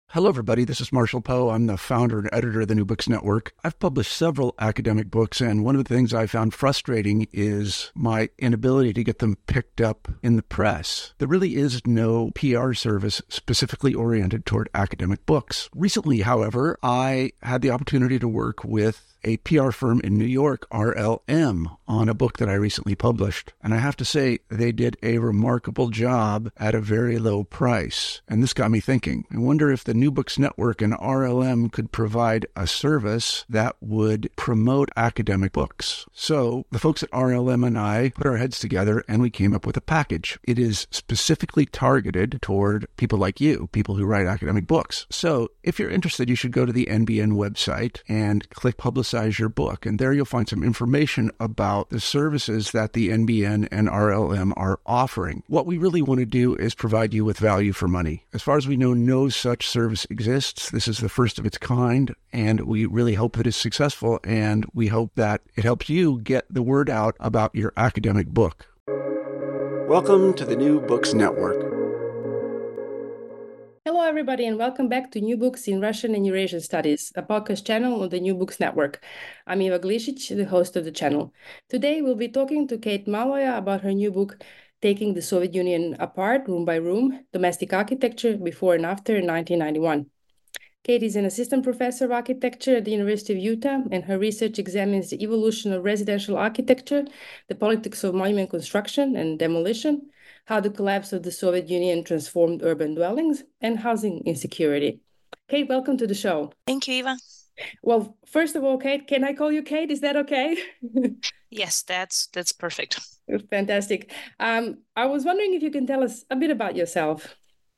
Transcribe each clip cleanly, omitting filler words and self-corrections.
Hello, everybody. This is Marshall Poe. I'm the founder and editor of the New Books Network. I've published several academic books, and one of the things I found frustrating is my inability to get them picked up in the press. There really is no PR service specifically oriented toward academic books. Recently, however, I had the opportunity to work with a PR firm in New York, RLM, on a book that I recently published. And I have to say, they did a remarkable job at a very low price. And this got me thinking. I wonder if the New Books Network and RLM could provide a service that would promote academic books. So the folks at RLM and I put our heads together and we came up with a package. It is specifically targeted toward people like you, people who write academic books. So if you're interested, you should go to the NBN website and click Publicize Your Book. And there you'll find some information about the services that the NBN and RLM are offering. What we really want to do is provide you with value for money. As far as we know, no such service exists. This is the first of its kind, and we really hope that it's successful, and we hope that it helps you get the word out about your academic book. Welcome to the New Books Network. Hello, everybody, and welcome back to New Books in Russian and Eurasian Studies, a podcast channel on the New Books Network. I'm Eva Glisic, the host of the channel. Today, we'll be talking to Kate Maloya about her new book, Taking the Soviet Union Apart, Room by Room, Domestic Architecture Before and After 1991. Kate is an assistant professor of architecture at the University of Utah, and her research examines the evolution of residential architecture, the politics of monument construction and demolition, how the collapse of the Soviet Union transformed urban dwellings, and housing insecurity. Kate, welcome to the show. Thank you, Eva. Well, first of all, Kate, can I call you Kate? Is that okay? Yes, that's perfect. Fantastic. I was wondering if you can tell us a bit about yourself.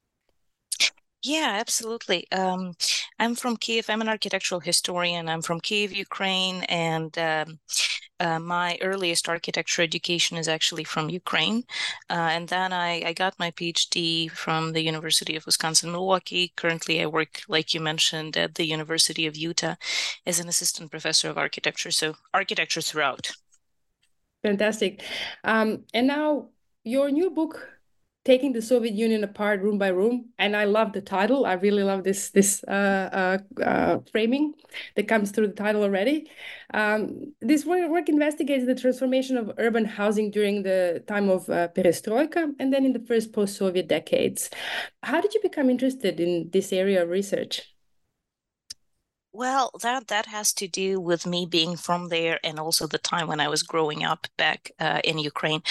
Yeah, absolutely. I'm from Kiev. I'm an architectural historian. I'm from Kiev, Ukraine, and my earliest architecture education is actually from Ukraine. And then I got my PhD from the University of Wisconsin-Milwaukee. Currently, I work, like you mentioned, at the University of Utah as an assistant professor of architecture. So architecture throughout. Fantastic. And now your new book, Taking the Soviet Union Apart Room by Room, and I love the title. I really love this framing that comes through the title already. This work investigates the transformation of urban housing during the time of perestroika and then in the first post-Soviet decades. How did you become interested in this area of research? Well, that has to do with me being from there and also the time when I was growing up back in Ukraine.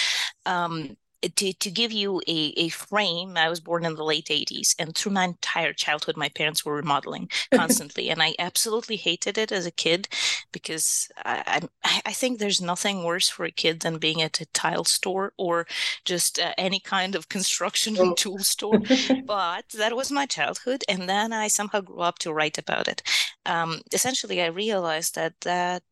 To give you a frame, I was born in the late 80s, and through my entire childhood, my parents were remodeling constantly. And I absolutely hated it as a kid because I think there's nothing worse for a kid than being at a tile store or just any kind of construction and tool store. But that was my childhood. And then I somehow grew up to write about it. Essentially, I realized that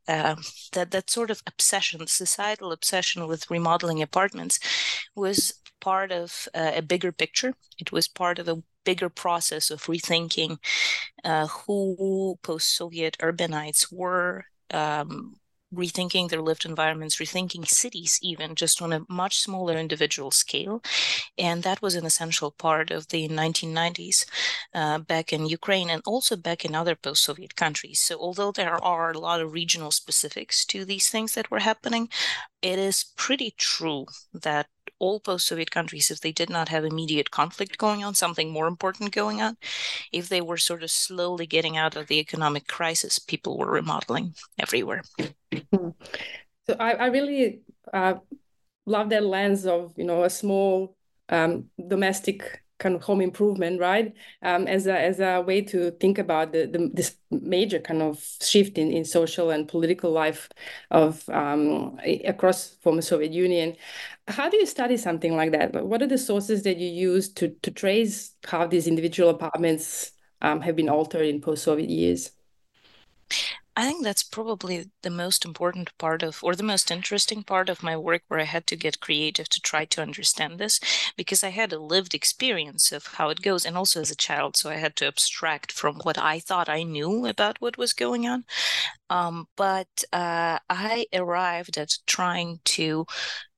sort of obsession, societal obsession with remodeling apartments was part of a bigger picture. It was part of a bigger process of rethinking who post-Soviet urbanites were, rethinking their lived environments, rethinking cities even, just on a much smaller individual scale. And that was an essential part of the 1990s back in Ukraine and also back in other post-Soviet countries. So although there are a lot of regional specifics to these things that were happening, it is pretty true that all post-Soviet countries, if they did not have immediate conflict going on, something more important going on, if they were sort of slowly getting out of the economic crisis, people were remodeling everywhere. So I really love that lens of, a small domestic kind of home improvement, right? As a way to think about this major kind of shift in social and political life of across former Soviet Union. How do you study something like that? What are the sources that you use to trace how these individual apartments have been altered in post-Soviet years? I think that's probably the most important part of, or the most interesting part of my work, where I had to get creative to try to understand this, because I had a lived experience of how it goes, and also as a child, so I had to abstract from what I thought I knew about what was going on. But I arrived at trying to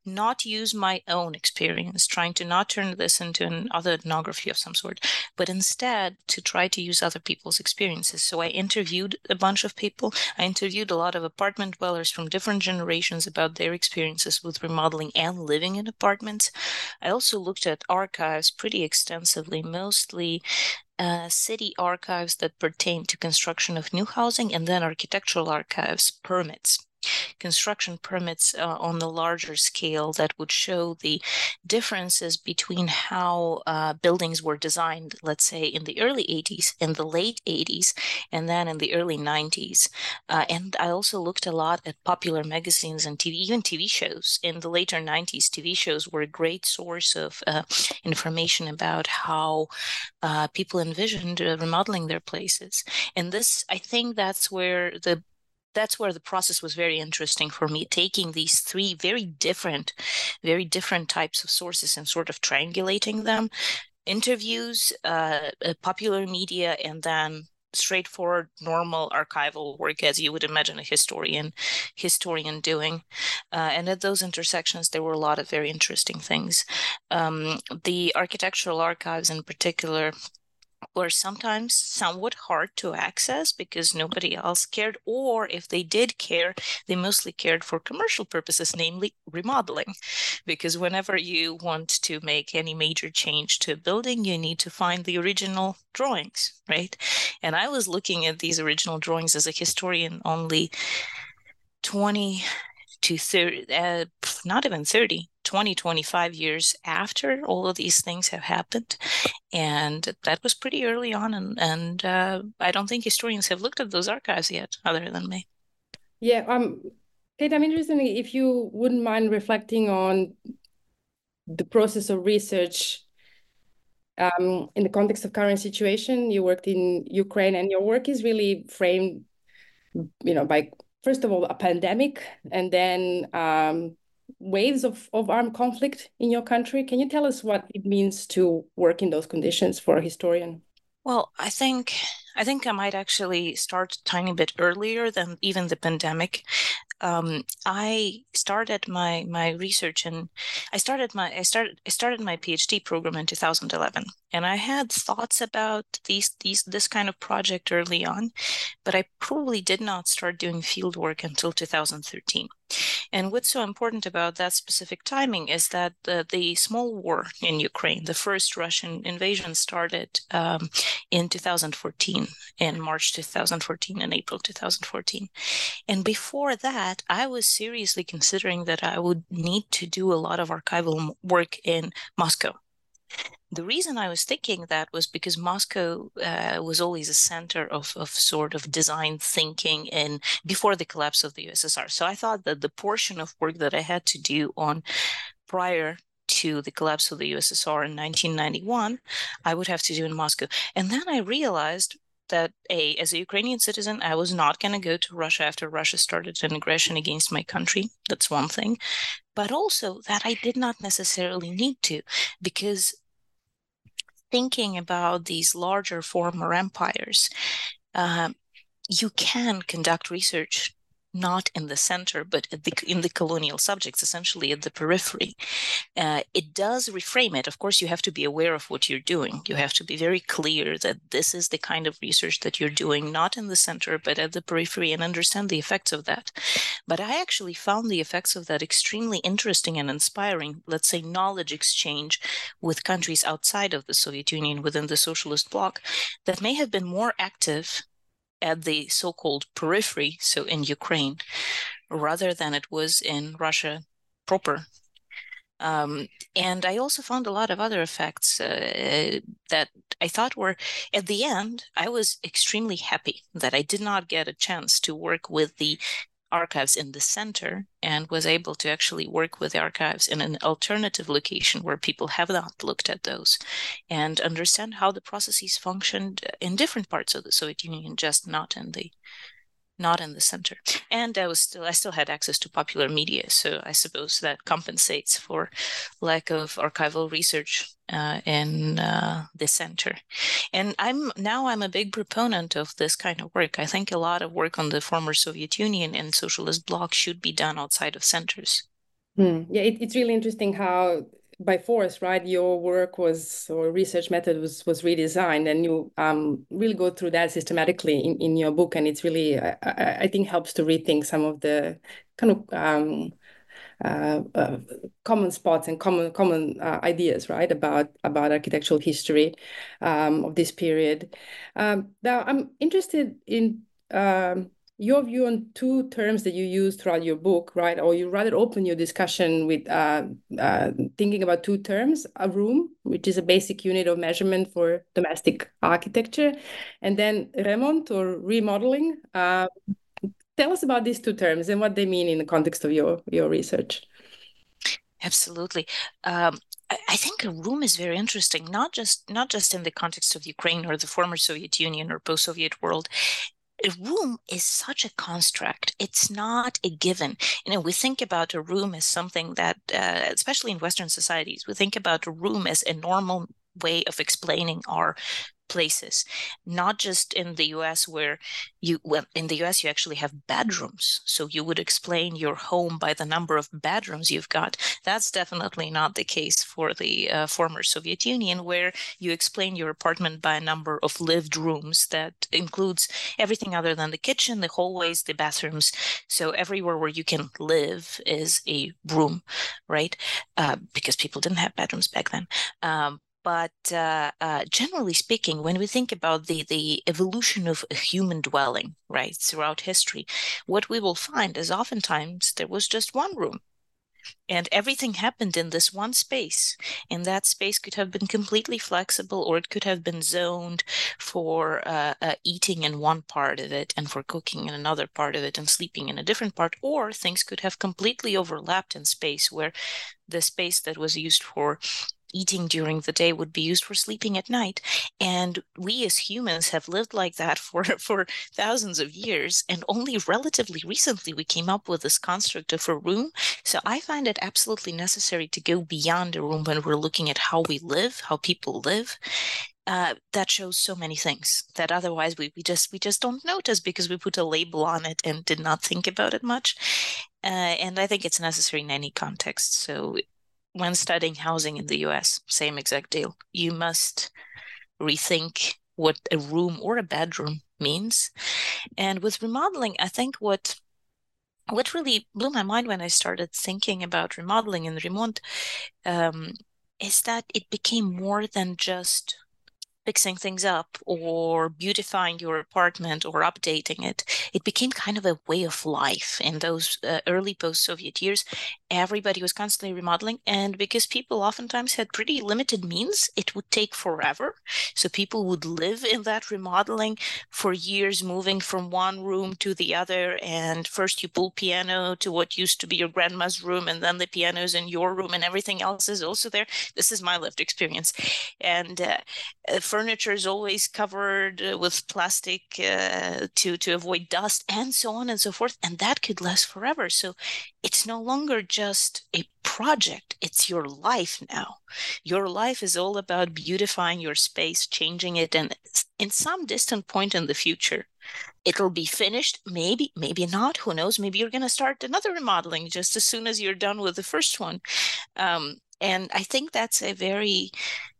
not use my own experience, trying to not turn this into another ethnography of some sort, but instead to try to use other people's experiences. So I interviewed a bunch of people. I interviewed a lot of apartment dwellers from different generations about their experiences with remodeling and living in apartments. I also looked at archives pretty extensively, mostly city archives that pertain to construction of new housing, and then architectural archives, permits. Construction permits on the larger scale that would show the differences between how buildings were designed, let's say in the early 80s, in the late 80s, and then in the early 90s. And I also looked a lot at popular magazines and TV, even TV shows. In the later 90s, TV shows were a great source of information about how people envisioned remodeling their places. And this, I think that's where the process was very interesting for me, taking these three very different types of sources and sort of triangulating them: interviews, popular media, and then straightforward, normal archival work, as you would imagine a historian doing. And at those intersections, there were a lot of very interesting things. The architectural archives in particular were sometimes somewhat hard to access because nobody else cared, or if they did care, they mostly cared for commercial purposes, namely remodeling. Because whenever you want to make any major change to a building, you need to find the original drawings, right? And I was looking at these original drawings as a historian only 20 to 30, not even 30, 20, 25 years after all of these things have happened. And that was pretty early on. And I don't think historians have looked at those archives yet, other than me. Yeah, Kate, I'm interested if you wouldn't mind reflecting on the process of research in the context of current situation. You worked in Ukraine, and your work is really framed, by, first of all, a pandemic, and then waves of armed conflict in your country. Can you tell us what it means to work in those conditions for a historian? Well, I think I might actually start a tiny bit earlier than even the pandemic. I started my research, and I started my PhD program in 2011, and I had thoughts about this kind of project early on, but I probably did not start doing field work until 2013. And what's so important about that specific timing is that the small war in Ukraine, the first Russian invasion, started in 2014, in March 2014 and April 2014. And before that, I was seriously considering that I would need to do a lot of archival work in Moscow. The reason I was thinking that was because Moscow was always a center of sort of design thinking and before the collapse of the USSR. So I thought that the portion of work that I had to do on prior to the collapse of the USSR in 1991, I would have to do in Moscow. And then I realized that as a Ukrainian citizen, I was not going to go to Russia after Russia started an aggression against my country. That's one thing. But also that I did not necessarily need to, because thinking about these larger former empires, you can conduct research not in the center, but in the colonial subjects, essentially at the periphery. It does reframe it. Of course, you have to be aware of what you're doing. You have to be very clear that this is the kind of research that you're doing, not in the center, but at the periphery, and understand the effects of that. But I actually found the effects of that extremely interesting and inspiring, let's say, knowledge exchange with countries outside of the Soviet Union, within the socialist bloc, that may have been more active at the so-called periphery, so in Ukraine, rather than it was in Russia proper. And I also found a lot of other effects that I thought were, at the end, I was extremely happy that I did not get a chance to work with the archives in the center, and was able to actually work with the archives in an alternative location where people have not looked at those, and understand how the processes functioned in different parts of the Soviet Union, just not in the center. And I still had access to popular media, so I suppose that compensates for lack of archival research in the center. And I'm a big proponent of this kind of work. I think a lot of work on the former Soviet Union and socialist bloc should be done outside of centers. Yeah, it's really interesting how by force, right, your work was or research method was redesigned, and you really go through that systematically in your book, and it's really I think helps to rethink some of the kind of common spots and common ideas, right, about architectural history of this period. Now, I'm interested in your view on two terms that you use throughout your book, right? Or you rather open your discussion with thinking about two terms: a room, which is a basic unit of measurement for domestic architecture, and then remont or remodeling. Tell us about these two terms and what they mean in the context of your research. Absolutely. I think a room is very interesting, not just in the context of Ukraine or the former Soviet Union or post-Soviet world. A room is such a construct. It's not a given. We think about a room as something that, especially in Western societies, we think about a room as a normal way of explaining our places, not just in the US where in the US you actually have bedrooms. So you would explain your home by the number of bedrooms you've got. That's definitely not the case for the former Soviet Union, where you explain your apartment by a number of lived rooms that includes everything other than the kitchen, the hallways, the bathrooms. So everywhere where you can live is a room, right? Because people didn't have bedrooms back then. But generally speaking, when we think about the evolution of a human dwelling, right, throughout history, what we will find is oftentimes there was just one room. And everything happened in this one space. And that space could have been completely flexible, or it could have been zoned for eating in one part of it and for cooking in another part of it and sleeping in a different part. Or things could have completely overlapped in space, where the space that was used for eating during the day would be used for sleeping at night. And we as humans have lived like that for thousands of years. And only relatively recently we came up with this construct of a room. So I find it absolutely necessary to go beyond a room when we're looking at how we live, how people live. That shows so many things that otherwise we just don't notice because we put a label on it and did not think about it much. And I think it's necessary in any context. So when studying housing in the US, same exact deal. You must rethink what a room or a bedroom means. And with remodeling, I think what really blew my mind when I started thinking about remodeling and remont is that it became more than just fixing things up or beautifying your apartment or updating it. It became kind of a way of life in those early post-Soviet years. Everybody was constantly remodeling, and because people oftentimes had pretty limited means, it would take forever. So people would live in that remodeling for years, moving from one room to the other. And first you pull piano to what used to be your grandma's room, and then the piano's in your room, and everything else is also there. This is my lived experience. And furniture is always covered with plastic to avoid dust, and so on and so forth. And that could last forever. So it's no longer just a project, it's your life now. Your life is all about beautifying your space, changing it, and in some distant point in the future, it'll be finished. Maybe not. Who knows? Maybe you're going to start another remodeling just as soon as you're done with the first one. And I think that's a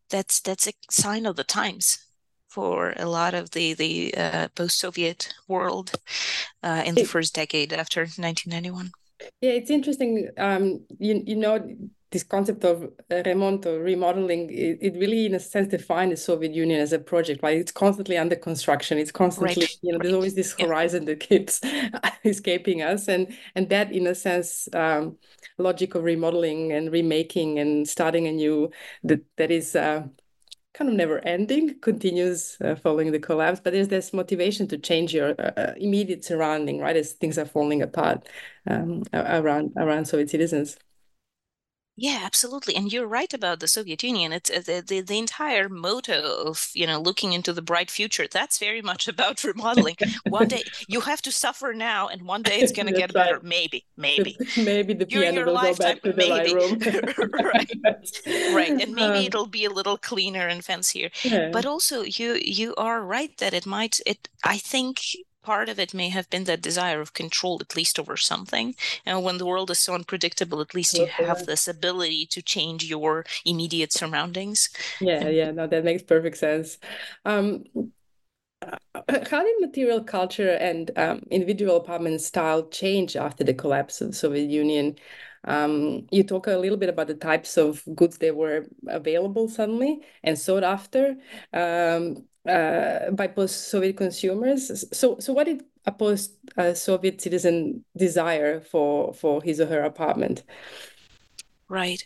sign of the times for a lot of the post-Soviet world in the first decade after 1991. Yeah, it's interesting. This concept of remont or remodeling, it really, in a sense, defined the Soviet Union as a project, right? It's constantly under construction. It's constantly, right. There's always this horizon that keeps escaping us. And that, in a sense, logic of remodeling and remaking and starting anew, that is kind of never ending, continues following the collapse. But there's this motivation to change your immediate surrounding, right, as things are falling apart around Soviet citizens. Yeah, absolutely. And you're right about the Soviet Union. It's the entire motto of, looking into the bright future. That's very much about remodeling. One day you have to suffer now, and one day it's going to get right. better. Maybe. Maybe the During piano your will lifetime, go back to the right maybe. room. Right. And maybe it'll be a little cleaner and fancier. Yeah. But also you are right that I think part of it may have been that desire of control, at least over something. And when the world is so unpredictable, at least you have this ability to change your immediate surroundings. Yeah, no, that makes perfect sense. How did material culture and individual apartment style change after the collapse of the Soviet Union? You talk a little bit about the types of goods that were available suddenly and sought after by post-Soviet consumers. So what did a post-Soviet citizen desire for his or her apartment? Right.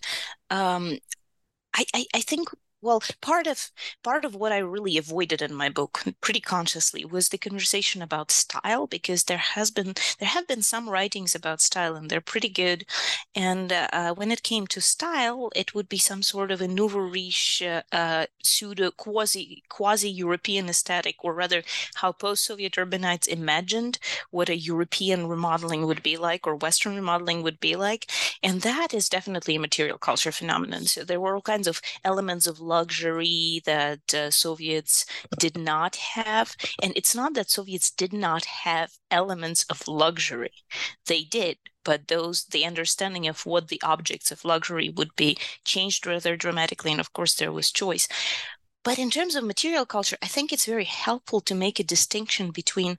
I think, well, part of what I really avoided in my book pretty consciously was the conversation about style, because there have been some writings about style and they're pretty good. And when it came to style, it would be some sort of a nouveau riche, pseudo quasi European aesthetic, or rather how post-Soviet urbanites imagined what a European remodeling would be like, or Western remodeling would be like. And that is definitely a material culture phenomenon. So there were all kinds of elements of luxury that Soviets did not have. And it's not that Soviets did not have elements of luxury. They did, but the understanding of what the objects of luxury would be changed rather dramatically. And of course, there was choice. But in terms of material culture, I think it's very helpful to make a distinction between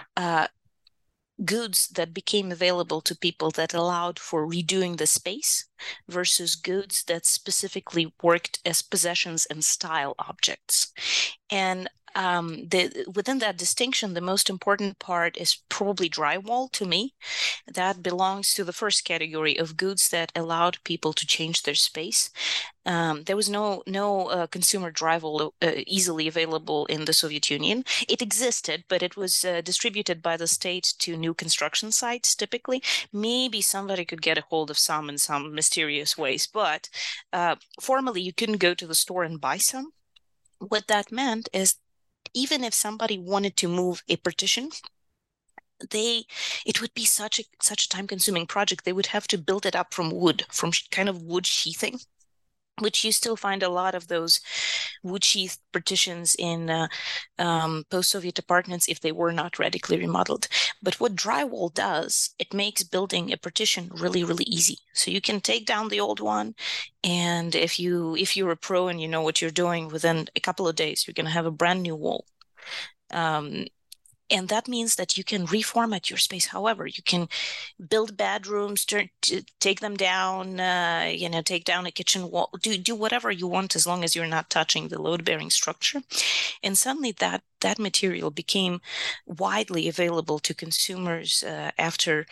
goods that became available to people that allowed for redoing the space versus goods that specifically worked as possessions and style objects. And within that distinction, the most important part is probably drywall to me. That belongs to the first category of goods that allowed people to change their space. There was no consumer drywall easily available in the Soviet Union. It existed, but it was distributed by the state to new construction sites typically. Maybe somebody could get a hold of some in some mysterious ways, but formally you couldn't go to the store and buy some. What that meant is even if somebody wanted to move a partition, it would be such a time-consuming project. They would have to build it up from wood, from kind of wood sheathing, which you still find a lot of those wood sheath partitions in post-Soviet apartments if they were not radically remodeled. But what drywall does, it makes building a partition really, really easy. So you can take down the old one, and if you're a pro and you know what you're doing, within a couple of days, you're going to have a brand new wall. And that means that you can reformat your space. However, you can build bedrooms, take them down, take down a kitchen wall, do whatever you want as long as you're not touching the load-bearing structure. And suddenly that material became widely available to consumers around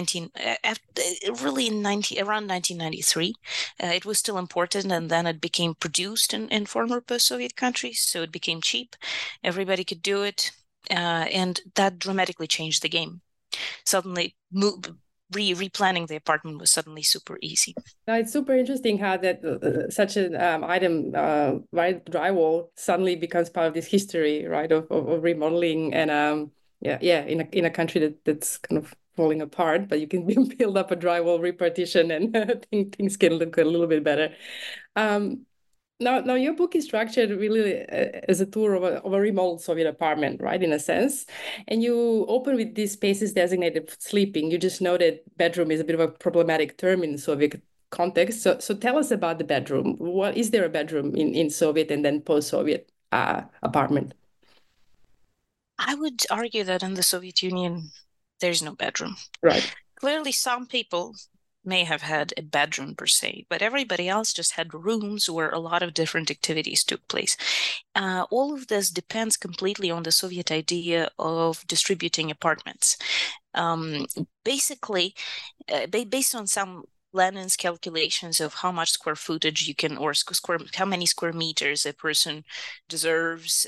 1993. It was still important, and then it became produced in former post-Soviet countries, so it became cheap. Everybody could do it. And that dramatically changed the game. Suddenly, replanning the apartment was suddenly super easy. Now, it's super interesting how that such an item, right, drywall, suddenly becomes part of this history, right, of remodeling, and in a country that's kind of falling apart, but you can build up a drywall repartition, and things can look a little bit better. Now, your book is structured really as a tour of a remodeled Soviet apartment, right, in a sense. And you open with these spaces designated for sleeping. You just know that bedroom is a bit of a problematic term in Soviet context. So tell us about the bedroom. What is there a bedroom in Soviet and then post-Soviet apartment? I would argue that in the Soviet Union, there's no bedroom. Right. Clearly, some people may have had a bedroom per se, but everybody else just had rooms where a lot of different activities took place. All of this depends completely on the Soviet idea of distributing apartments. Basically, based on some Lenin's calculations of how much square footage you can, or how many square meters each person deserves,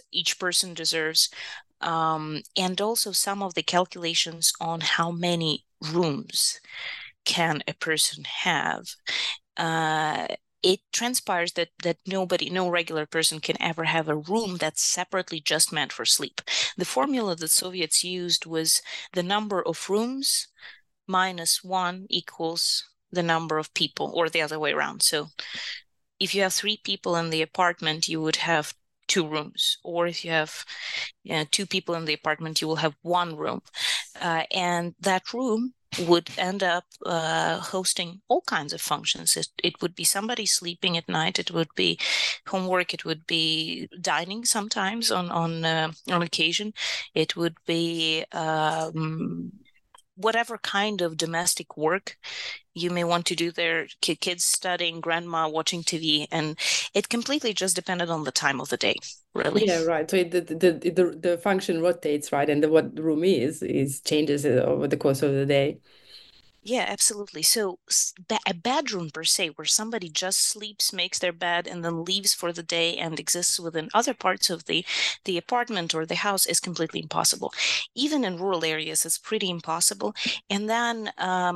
and also some of the calculations on how many rooms can a person have. It transpires that no regular person can ever have a room that's separately just meant for sleep. The formula that Soviets used was the number of rooms minus 1 equals the number of people, or the other way around. So if you have 3 people in the apartment, you would have two rooms, or if you have two people in the apartment, you will have one room, and that room would end up hosting all kinds of functions. It would be somebody sleeping at night. It would be homework. It would be dining sometimes on occasion. It would be whatever kind of domestic work you may want to do there, kids studying, grandma watching TV, and it completely just depended on the time of the day, really. Yeah, right. So the function rotates, right? And what the room is changes over the course of the day. Yeah, absolutely. So a bedroom per se, where somebody just sleeps, makes their bed, and then leaves for the day and exists within other parts of the apartment or the house, is completely impossible. Even in rural areas, it's pretty impossible. And then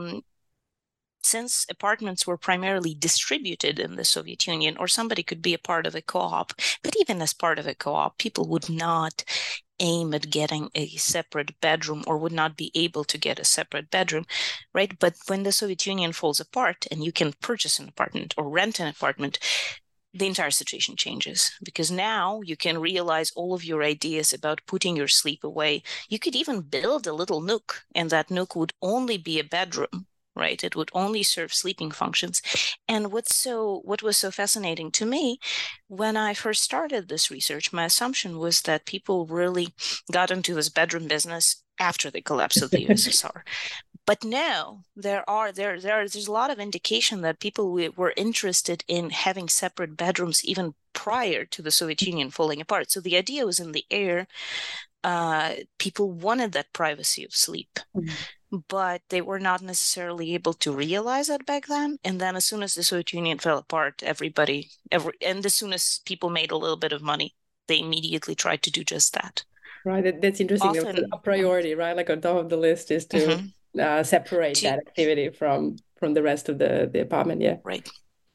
since apartments were primarily distributed in the Soviet Union, or somebody could be a part of a co-op, but even as part of a co-op, people would not aim at getting a separate bedroom, or would not be able to get a separate bedroom, right? But when the Soviet Union falls apart and you can purchase an apartment or rent an apartment, the entire situation changes, because now you can realize all of your ideas about putting your sleep away. You could even build a little nook, and that nook would only be a bedroom, right? It would only serve sleeping functions. And what was so fascinating to me when I first started this research, my assumption was that people really got into this bedroom business after the collapse of the USSR. But no, there's a lot of indication that people were interested in having separate bedrooms even prior to the Soviet Union falling apart. So the idea was in the air. People wanted that privacy of sleep. But they were not necessarily able to realize that back then. And then as soon as the Soviet Union fell apart, and as soon as people made a little bit of money, they immediately tried to do just that. Right. That's interesting. Often, a priority, right? Like on top of the list is to separate that activity from the rest of the apartment. Yeah. Right.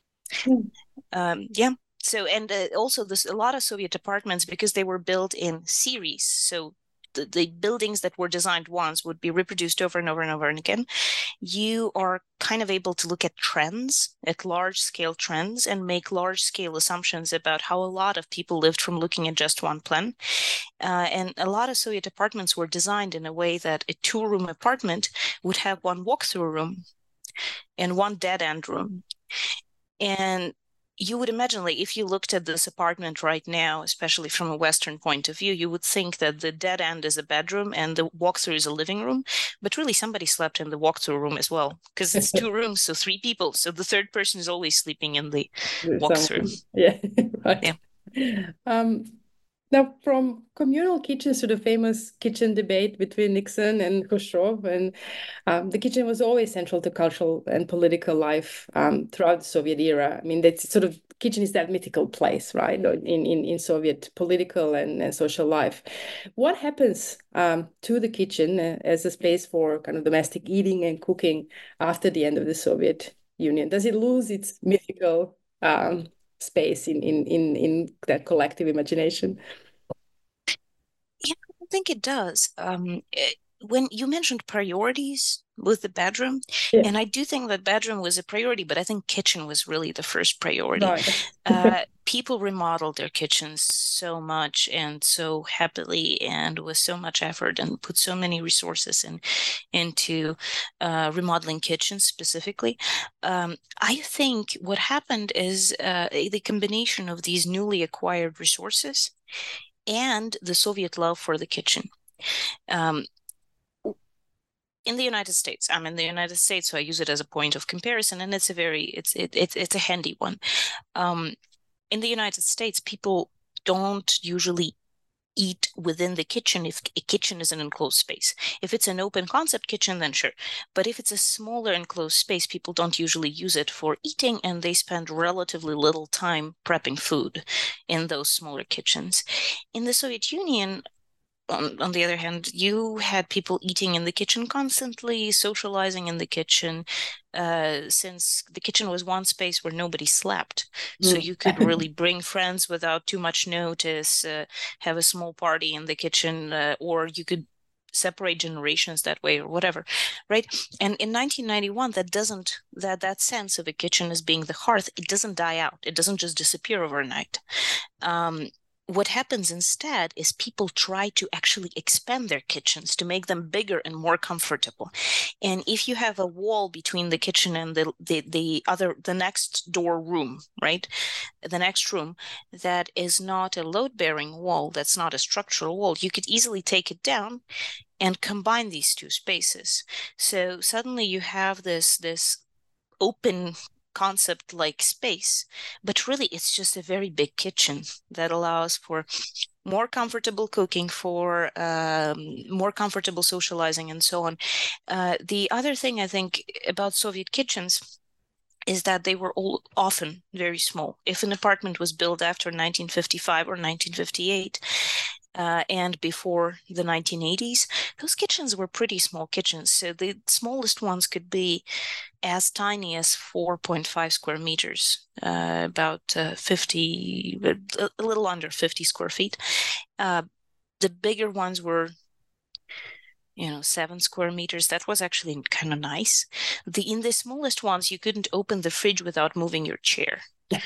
Yeah. So, and also a lot of Soviet apartments, because they were built in series. So the buildings that were designed once would be reproduced over and over and over and again. You are kind of able to look at trends, at large scale trends, and make large scale assumptions about how a lot of people lived from looking at just one plan. And a lot of Soviet apartments were designed in a way that a 2-room apartment would have one walk-through room and one dead-end room. And you would imagine, like, if you looked at this apartment right now, especially from a Western point of view, you would think that the dead end is a bedroom and the walkthrough is a living room. But really, somebody slept in the walkthrough room as well, because it's 2 rooms, so 3 people. So the third person is always sleeping in the walkthrough. Yeah, right. Yeah. Now, from communal kitchens to the famous kitchen debate between Nixon and Khrushchev, and the kitchen was always central to cultural and political life throughout the Soviet era. I mean, that's sort of kitchen is that mythical place, right, in Soviet political and social life. What happens to the kitchen as a space for kind of domestic eating and cooking after the end of the Soviet Union? Does it lose its mythical space in that collective imagination? Yeah, I think it does. When you mentioned priorities with the bedroom, and I do think that bedroom was a priority, but I think kitchen was really the first priority. Right. People remodeled their kitchens so much and so happily and with so much effort, and put so many resources into remodeling kitchens specifically. I think what happened is the combination of these newly acquired resources and the Soviet love for the kitchen. In the United States, I'm in the United States, so I use it as a point of comparison, and it's a handy one. In the United States, people don't usually eat within the kitchen if a kitchen is an enclosed space. If it's an open concept kitchen, then sure. But if it's a smaller enclosed space, people don't usually use it for eating, and they spend relatively little time prepping food in those smaller kitchens. In the Soviet Union, on the other hand, you had people eating in the kitchen constantly, socializing in the kitchen, since the kitchen was one space where nobody slept. So you could really bring friends without too much notice, have a small party in the kitchen, or you could separate generations that way, or whatever, right? And in 1991, that sense of a kitchen as being the hearth, it doesn't die out. It doesn't just disappear overnight. what happens instead is people try to actually expand their kitchens to make them bigger and more comfortable. And if you have a wall between the kitchen and the next door room, right? The next room that is not a load-bearing wall, that's not a structural wall, you could easily take it down and combine these two spaces. So suddenly you have this open concept like space, but really it's just a very big kitchen that allows for more comfortable cooking, for more comfortable socializing, and so on. The other thing I think about Soviet kitchens is that they were all often very small. If an apartment was built after 1955 or 1958, and before the 1980s, those kitchens were pretty small kitchens. So the smallest ones could be as tiny as 4.5 square meters, about 50, a little under 50 square feet. The bigger ones were 7 square meters. That was actually kind of nice. In the smallest ones, you couldn't open the fridge without moving your chair.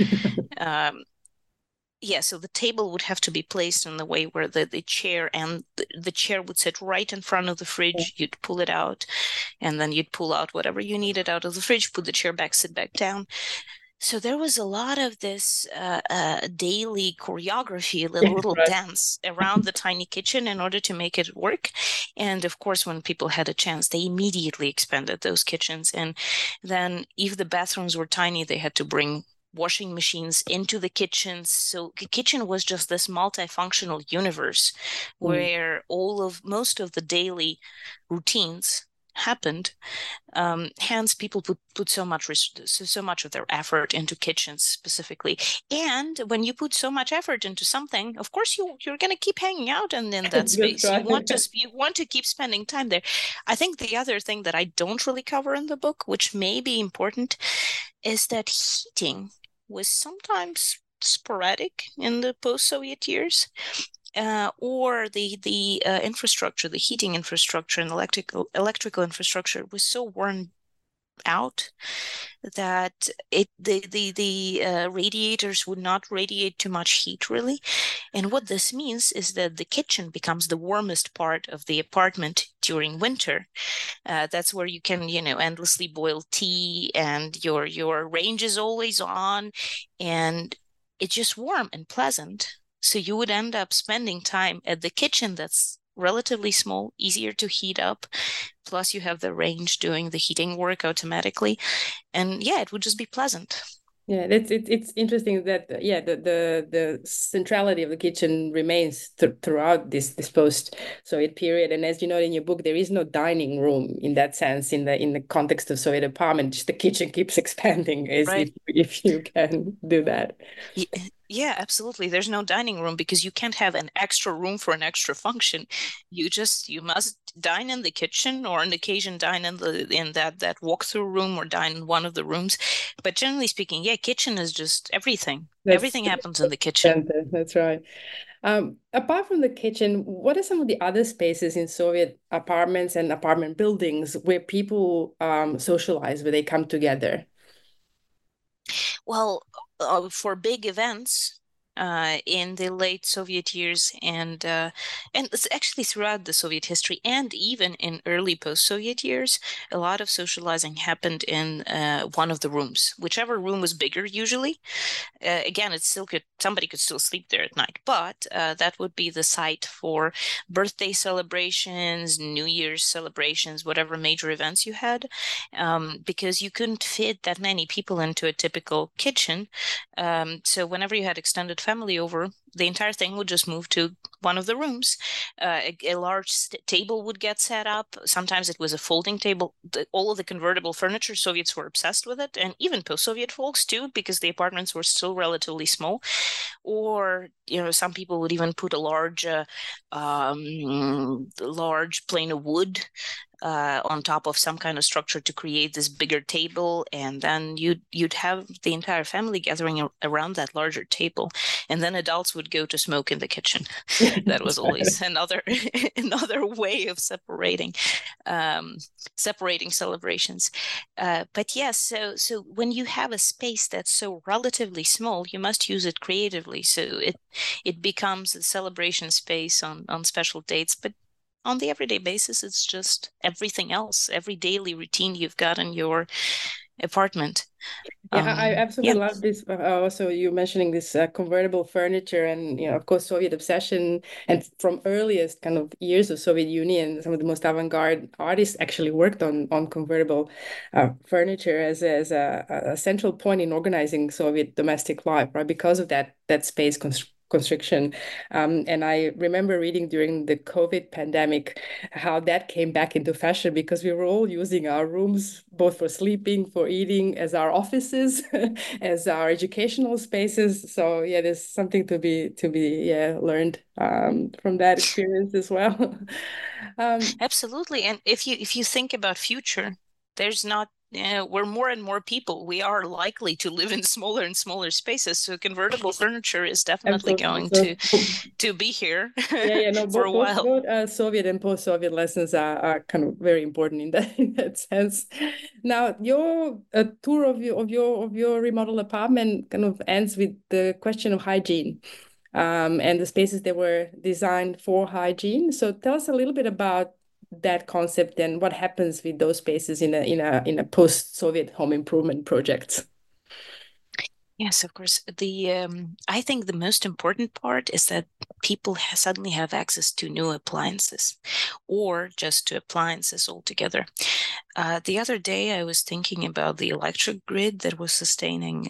Yeah, so the table would have to be placed in the way where the chair and the chair would sit right in front of the fridge. You'd pull it out, and then you'd pull out whatever you needed out of the fridge, put the chair back, sit back down. So there was a lot of this daily choreography, a little Right. dance around the tiny kitchen in order to make it work. And of course, when people had a chance, they immediately expanded those kitchens. And then if the bathrooms were tiny, they had to bring washing machines into the kitchens. So the kitchen was just this multifunctional universe where most of the daily routines happened. Hence, people put so much of their effort into kitchens specifically. And when you put so much effort into something, of course you're going to keep hanging out in that space. Right. You want to keep spending time there. I think the other thing that I don't really cover in the book, which may be important, is that heating was sometimes sporadic in the post-Soviet years. Or the infrastructure, the heating infrastructure and electrical infrastructure was so worn out that the radiators would not radiate too much heat really. And what this means is that the kitchen becomes the warmest part of the apartment during winter. That's where you can, endlessly boil tea, and your range is always on, and it's just warm and pleasant. So you would end up spending time at the kitchen that's relatively small, easier to heat up. Plus you have the range doing the heating work automatically. And yeah, it would just be pleasant. Yeah, it's interesting that the centrality of the kitchen remains throughout this post-Soviet period. And as you know in your book, there is no dining room in that sense in the context of Soviet apartment. Just the kitchen keeps expanding, Right. if you can do that. Yeah, absolutely. There's no dining room because you can't have an extra room for an extra function. You must dine in the kitchen, or on occasion dine in that walkthrough room, or dine in one of the rooms. But generally speaking, yeah, kitchen is just everything. Everything happens in the kitchen. That's right. Apart from the kitchen, what are some of the other spaces in Soviet apartments and apartment buildings where people socialize, where they come together? Well, for big events in the late Soviet years, and it's actually throughout the Soviet history, and even in early post-Soviet years, a lot of socializing happened in one of the rooms, whichever room was bigger usually. Again, somebody could still sleep there at night, but that would be the site for birthday celebrations, New Year's celebrations, whatever major events you had, because you couldn't fit that many people into a typical kitchen. So whenever you had extended family over, the entire thing would just move to one of the rooms. A large table would get set up. Sometimes it was a folding table. All of the convertible furniture, Soviets were obsessed with it, and even post-Soviet folks too, because the apartments were still relatively small. Or, some people would even put a large plane of wood on top of some kind of structure to create this bigger table, and then you'd have the entire family gathering around that larger table, and then adults would go to smoke in the kitchen. That was always another way of separating celebrations. But yes, so when you have a space that's so relatively small, you must use it creatively. So it becomes a celebration space on special dates, but on the everyday basis, it's just everything else, every daily routine you've got in your apartment. Yeah, I absolutely love this. Also, you mentioning this convertible furniture, and of course, Soviet obsession, and from earliest kind of years of Soviet Union, some of the most avant-garde artists actually worked on convertible furniture as a central point in organizing Soviet domestic life, right? Because of that space constriction. And I remember reading during the COVID pandemic how that came back into fashion, because we were all using our rooms both for sleeping, for eating, as our offices, as our educational spaces. So yeah, there's something to be learned from that experience as well. Absolutely. And if you think about future, there's not we're more and more people. We are likely to live in smaller and smaller spaces. So convertible furniture is definitely going to be here No, for a while. Both Soviet and post-Soviet lessons are kind of very important in that sense. Now, your tour of your remodeled apartment kind of ends with the question of hygiene. And the spaces that were designed for hygiene. So tell us a little bit about that concept and what happens with those spaces in a post-Soviet home improvement project. Yes, of course. I think the most important part is that people suddenly have access to new appliances, or just to appliances altogether. The other day, I was thinking about the electric grid that was sustaining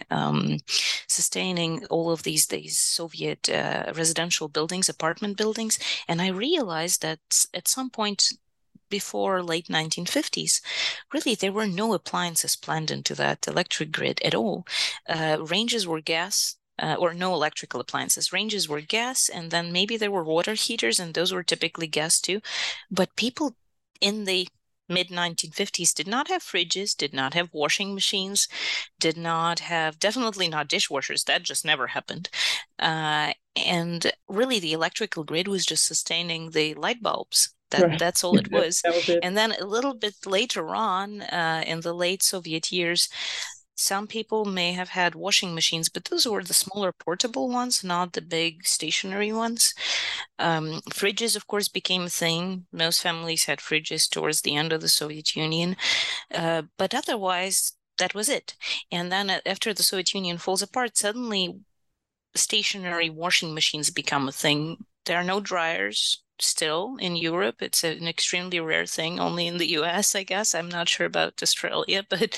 all of these Soviet residential buildings, apartment buildings, and I realized that at some point before late 1950s, really there were no appliances planned into that electric grid at all. Ranges were gas. Or no electrical appliances. Ranges were gas, and then maybe there were water heaters, and those were typically gas too. But people in the mid 1950s did not have fridges, did not have washing machines, did not have, definitely not dishwashers. That just never happened. And really the electrical grid was just sustaining the light bulbs. That's all it was. That was it. And then a little bit later on, in the late Soviet years, some people may have had washing machines, but those were the smaller portable ones, not the big stationary ones. Fridges, of course, became a thing. Most families had fridges towards the end of the Soviet Union. But otherwise, that was it. And then after the Soviet Union falls apart, suddenly stationary washing machines become a thing. There are no dryers. Still in Europe, it's an extremely rare thing, only in the US, I guess. I'm not sure about Australia, but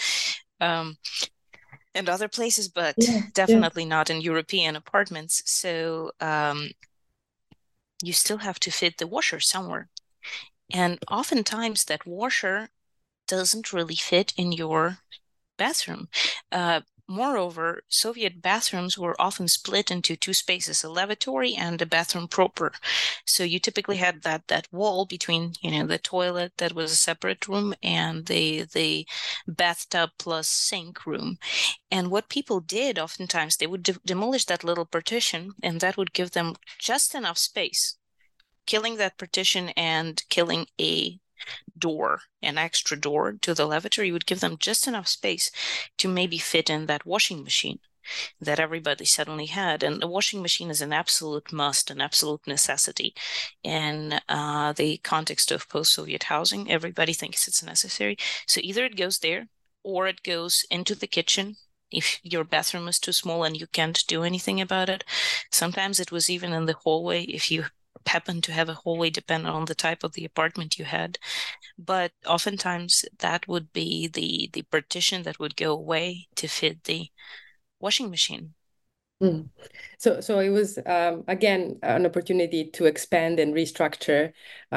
and other places, but definitely not in European apartments. So you still have to fit the washer somewhere. And oftentimes that washer doesn't really fit in your bathroom. Moreover, Soviet bathrooms were often split into two spaces, a lavatory and a bathroom proper. So you typically had that wall between, the toilet that was a separate room and the bathtub plus sink room. And what people did oftentimes, they would demolish that little partition, and that would give them just enough space. Killing that partition and killing an extra door to the lavatory would give them just enough space to maybe fit in that washing machine that everybody suddenly had. And the washing machine is an absolute must, an absolute necessity. In the context of post-Soviet housing, everybody thinks it's necessary. So either it goes there or it goes into the kitchen if your bathroom is too small and you can't do anything about it. Sometimes it was even in the hallway if you happen to have a hallway, depending on the type of the apartment you had. But oftentimes that would be the partition that would go away to fit the washing machine. So it was again an opportunity to expand and restructure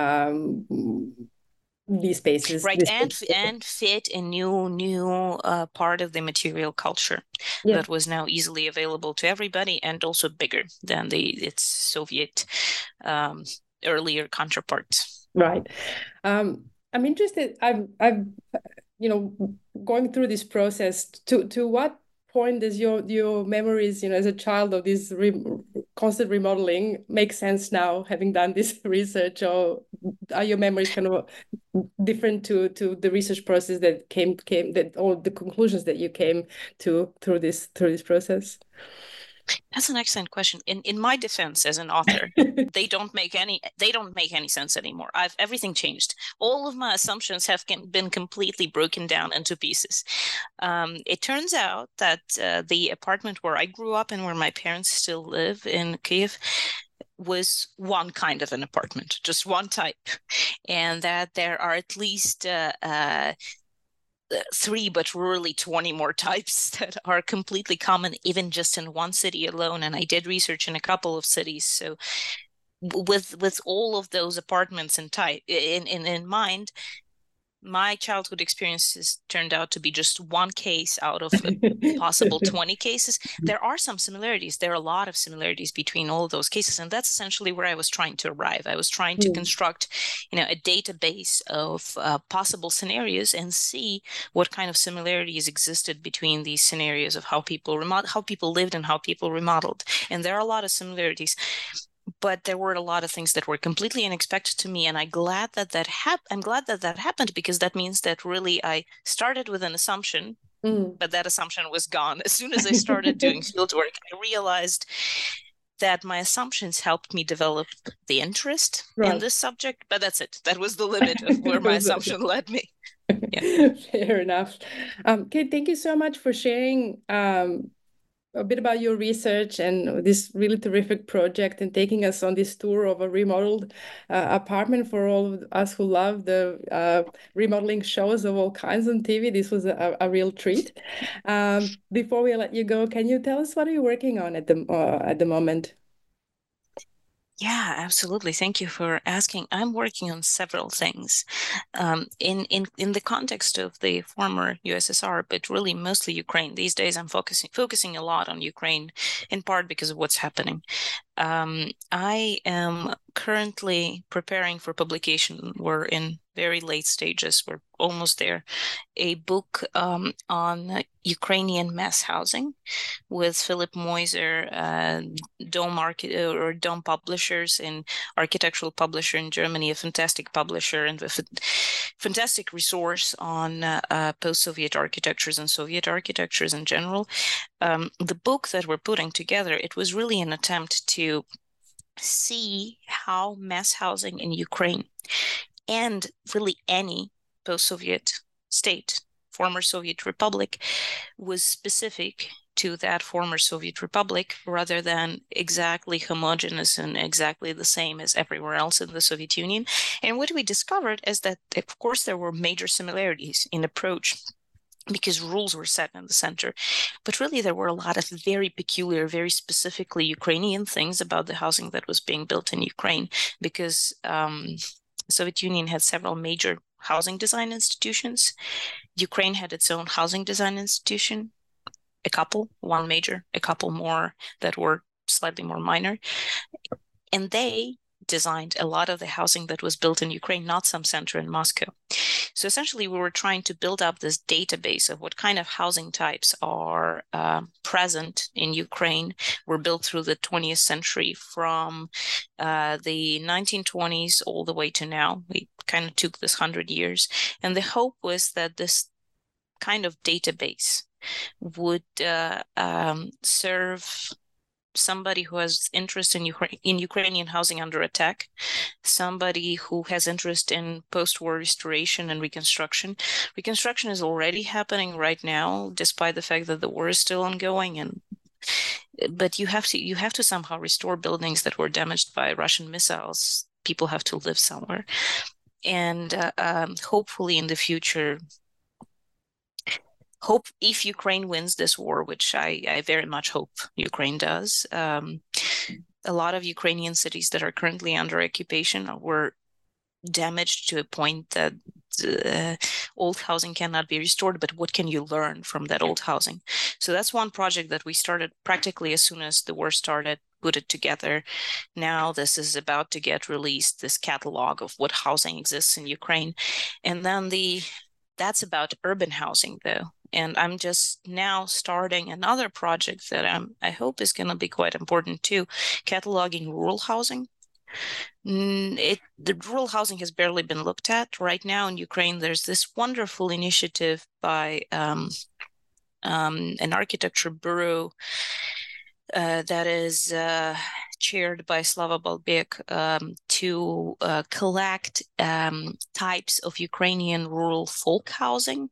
these spaces, right? And fit a new part of the material culture that was now easily available to everybody, and also bigger than its Soviet earlier counterparts. Right. I'm interested. I've going through this process. To what point does your memories, as a child of this constant remodeling, make sense now, having done this research, or are your memories kind of different to the research process that came that, or the conclusions that you came to through this process? That's an excellent question. In my defense as an author, they don't make any sense anymore. Everything changed. All of my assumptions have been completely broken down into pieces. It turns out that the apartment where I grew up and where my parents still live in Kiev was one kind of an apartment, just one type, and that there are at least 3, but really 20 more types that are completely common, even just in one city alone. And I did research in a couple of cities. So with all of those apartments in mind, my childhood experiences turned out to be just one case out of possible 20 cases. There are some similarities. There are a lot of similarities between all of those cases. And that's essentially where I was trying to arrive. I was trying to construct, a database of possible scenarios and see what kind of similarities existed between these scenarios of how people lived and how people remodeled. And there are a lot of similarities. But there were a lot of things that were completely unexpected to me, and I'm glad that that happened, because that means that really I started with an assumption, but that assumption was gone. As soon as I started doing field work, I realized that my assumptions helped me develop the interest in this subject, but that's it. That was the limit of where my assumption led me. Yeah. Fair enough. Kate, thank you so much for sharing a bit about your research and this really terrific project, and taking us on this tour of a remodeled apartment for all of us who love the remodeling shows of all kinds on TV. This was a real treat. Before we let you go, can you tell us what are you working on at the moment? Yeah, absolutely. Thank you for asking. I'm working on several things in the context of the former USSR, but really mostly Ukraine. These days, I'm focusing a lot on Ukraine, in part because of what's happening. I am currently preparing for publication. We're in very late stages. We're almost there. A book on Ukrainian mass housing with Philip Moiser, Dome Publishers, and architectural publisher in Germany, a fantastic publisher and a fantastic resource on post-Soviet architectures and Soviet architectures in general. The book that we're putting together, it was really an attempt to see how mass housing in Ukraine and really any post-Soviet state, former Soviet republic, was specific to that former Soviet republic rather than exactly homogeneous and exactly the same as everywhere else in the Soviet Union. And what we discovered is that, of course, there were major similarities in approach, because rules were set in the center. But really, there were a lot of very peculiar, very specifically Ukrainian things about the housing that was being built in Ukraine, because the Soviet Union had several major housing design institutions. Ukraine had its own housing design institution, one major, a couple more that were slightly more minor. And they designed a lot of the housing that was built in Ukraine, not some center in Moscow. So essentially, we were trying to build up this database of what kind of housing types are present in Ukraine, were built through the 20th century, from the 1920s all the way to now. We kind of took this 100 years. And the hope was that this kind of database would serve somebody who has interest in Ukrainian housing under attack, somebody who has interest in post-war restoration and reconstruction. Reconstruction is already happening right now, despite the fact that the war is still ongoing. But you have to somehow restore buildings that were damaged by Russian missiles. People have to live somewhere, and hopefully in the future, if Ukraine wins this war, which I very much hope Ukraine does, a lot of Ukrainian cities that are currently under occupation were damaged to a point that old housing cannot be restored. But what can you learn from that old housing? So that's one project that we started practically as soon as the war started. put it together. Now this is about to get released, this catalog of what housing exists in Ukraine. And then that's about urban housing though. And I'm just now starting another project that I hope is going to be quite important too, cataloging rural housing. The rural housing has barely been looked at. Right now in Ukraine, there's this wonderful initiative by an architecture bureau that is chaired by Slava Balbek to collect types of Ukrainian rural folk housing.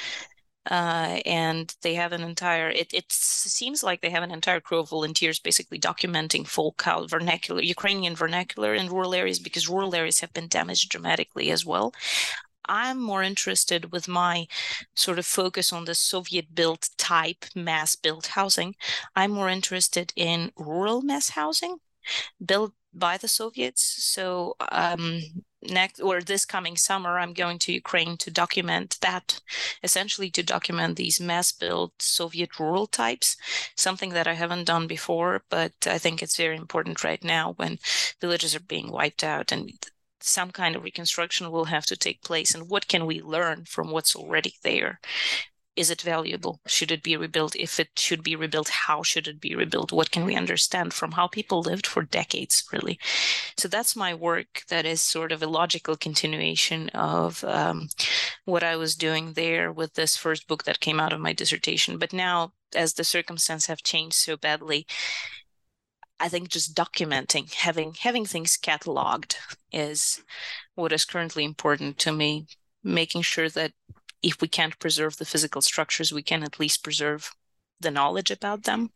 And they have an entire, it seems like they have an entire crew of volunteers basically documenting folk vernacular, Ukrainian vernacular in rural areas, because rural areas have been damaged dramatically as well. I'm more interested with my sort of focus on the Soviet-built type mass-built housing. I'm more interested in rural mass housing built by the Soviets. So this coming summer, I'm going to Ukraine to document that, essentially to document these mass-built Soviet rural types, something that I haven't done before, but I think it's very important right now when villages are being wiped out and some kind of reconstruction will have to take place. And what can we learn from what's already there? Is it valuable? Should it be rebuilt? If it should be rebuilt, how should it be rebuilt? What can we understand from how people lived for decades, really? So that's my work. That is sort of a logical continuation of what I was doing there with this first book that came out of my dissertation. But now, as the circumstances have changed so badly, I think just documenting, having things cataloged is what is currently important to me, making sure that if we can't preserve the physical structures, we can at least preserve the knowledge about them.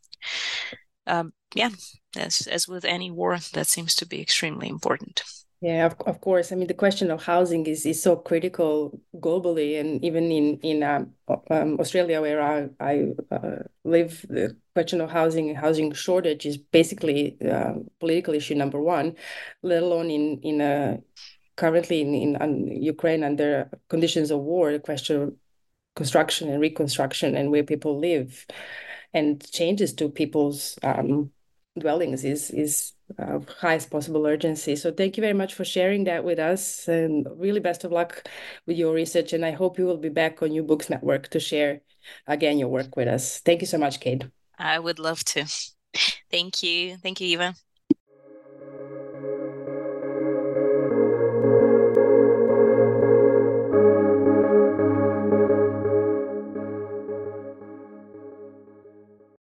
As with any war, that seems to be extremely important. Yeah, of course. I mean, the question of housing is so critical globally, and even in Australia, where I live, the question of housing and housing shortage is basically political issue number one, let alone currently in Ukraine under conditions of war, the question of construction and reconstruction and where people live and changes to people's dwellings is highest possible urgency. So thank you very much for sharing that with us, and really best of luck with your research. And I hope you will be back on New Books Network to share again your work with us. Thank you so much, Kate. I would love to. Thank you. Thank you, Eva.